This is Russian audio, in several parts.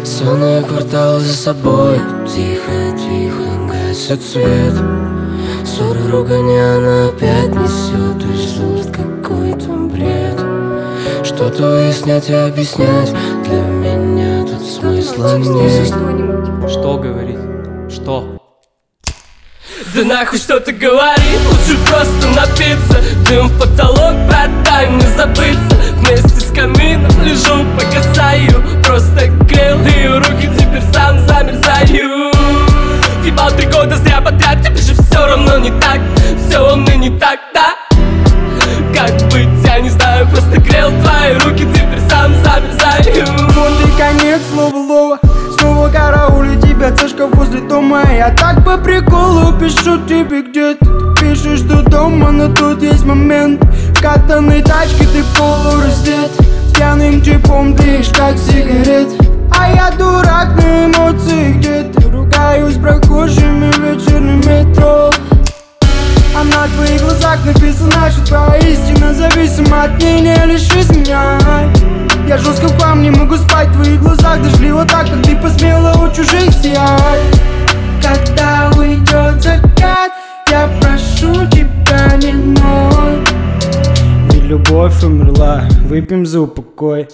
Сонные кварталы за собой. Тихо, тихо гасит свет. Ссоры, ругань, она опять несет из уст какой-то бред. Что-то выяснять и объяснять для меня тут смысла нет. Что говорить? Что? Да нахуй что-то говорит, лучше просто напиться. Дым в потолок, продай мне забыться. Вместе с камином лежу, погасаю. Просто грел ее руки, теперь сам замерзаю. Ебал 3 года зря подряд, тебе же все равно не так. Все равно не так, да? Как быть, я не знаю, просто грел твои руки, теперь сам замерзаю. Вот и конец, слово лова. Снова караулю тебя, цешка возле дома. Я так по приколу пишу тебе, где ты. Пишешь, что дома, но тут есть момент. В катанной тачке ты полураздет. С пьяным джипом дышишь, как сигарет. А я дурак на эмоции где-то. Ругаюсь с прохожими в вечернем метро. А на твоих глазах написано, что твоя истина зависима от ней, не лишись меня. Я жестко в хлам, не могу спать в твоих глазах. Дождливо так, как ты посмела у чужих сиять. Когда уйдет закат, я прошу тебя, не ной. Ведь любовь умерла, выпьем за упокой.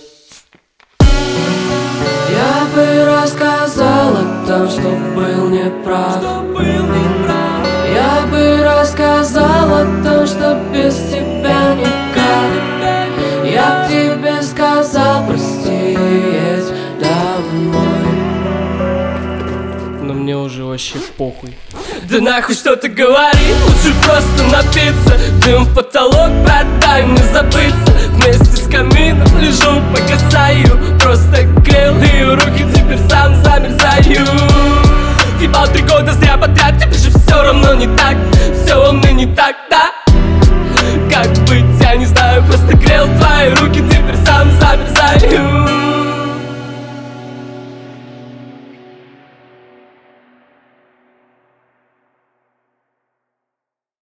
Я бы рассказал о том, что был неправ. Я бы рассказал о том, что без тебя никак. Я б тебе сказал, прости, едь домой. Но мне уже вообще похуй. Да нахуй что-то говорит, лучше просто напиться. Дым в потолок, продай мне забыться. Вместе с камином лежу, погасаю. Просто